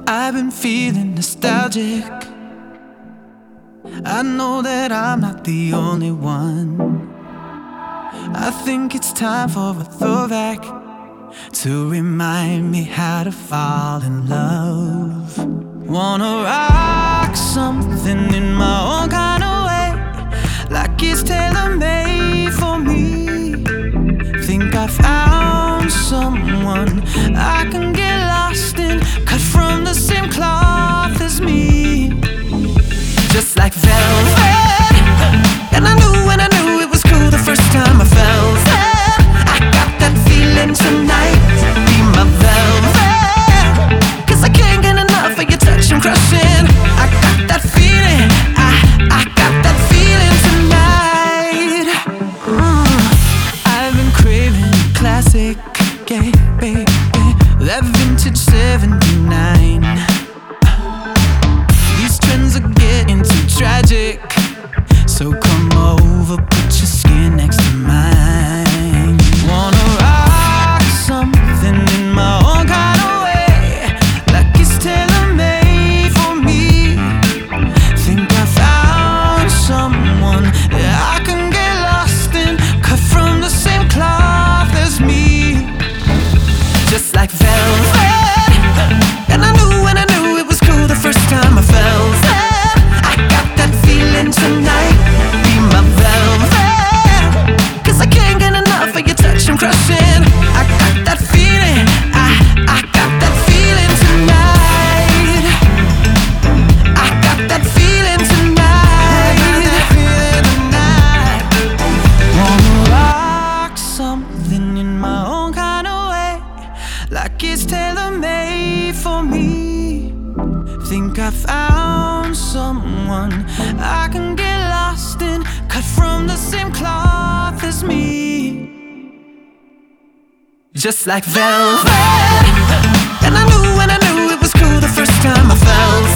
I've been feeling nostalgic. I know that I'm not the only one. I think it's time for a throwback to remind me how to fall in love. Wanna rock something in my own kind of way, like it's tailor-made for me. Think I found someone I can get lost in, cut from the same cloth as me, just like velvet. And I knew it was cool the first time I felt it. I got that feeling tonight, be my velvet, 'cause I can't get enough of your touch and crushing. I got that feeling, I got that feeling tonight. I've been craving classic, yeah, baby, that vintage 79. These trends are getting too tragic, so come over, put your skin next to mine. Wanna rock something in my own kind of way, like it's tailor-made for me. Think I found someone that I can get lost in, cut from the same cloth as me, just like velvet. And I knew it was cool the first time I felt it. I got that feeling tonight, be my velvet, 'cause I can't get enough of your touch and crushing. I got that feeling, I got that feeling tonight. I got that feeling tonight. Wanna rock something in my own kind of way, like it's tailor-made for me. Think I found someone I can get lost in, cut from the same cloth as me, just like velvet. And I knew it was cool the first time I felt